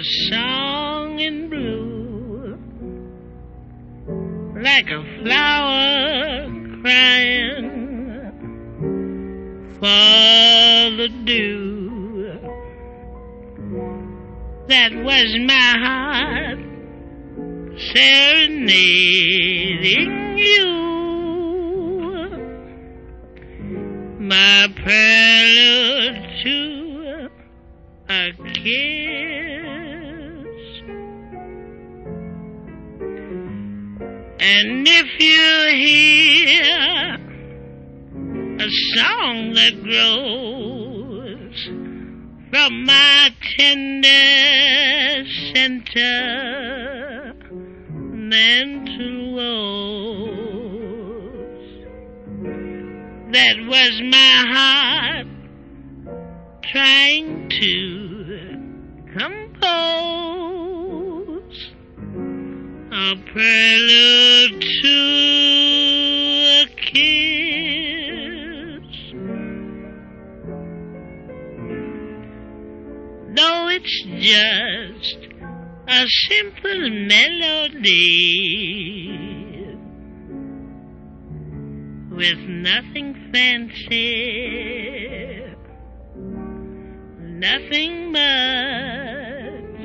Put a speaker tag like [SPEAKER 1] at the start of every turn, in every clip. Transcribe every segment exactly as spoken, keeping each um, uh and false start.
[SPEAKER 1] song in blue, like a flower crying for the dew. That was my heart serenading you, my prelude to a kiss. And if you hear a song that grows from my tender sentimental woes, that was my heart trying to compose a prelude to a kiss. Though it's just a simple melody with nothing fancy, nothing much,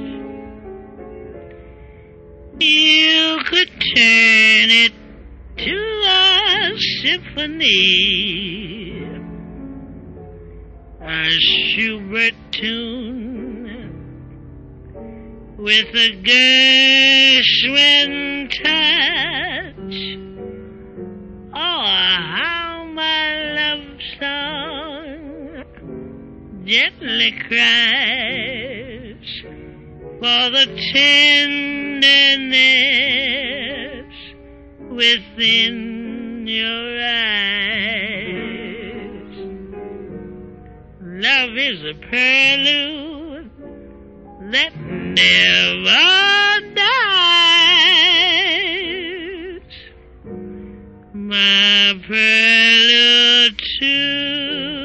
[SPEAKER 1] you could turn it to a symphony, a Schubert tune with a Gershwin touch. Oh, how my love song gently cries for the tenderness within your eyes. Love is a prelude that never dies, my prelude to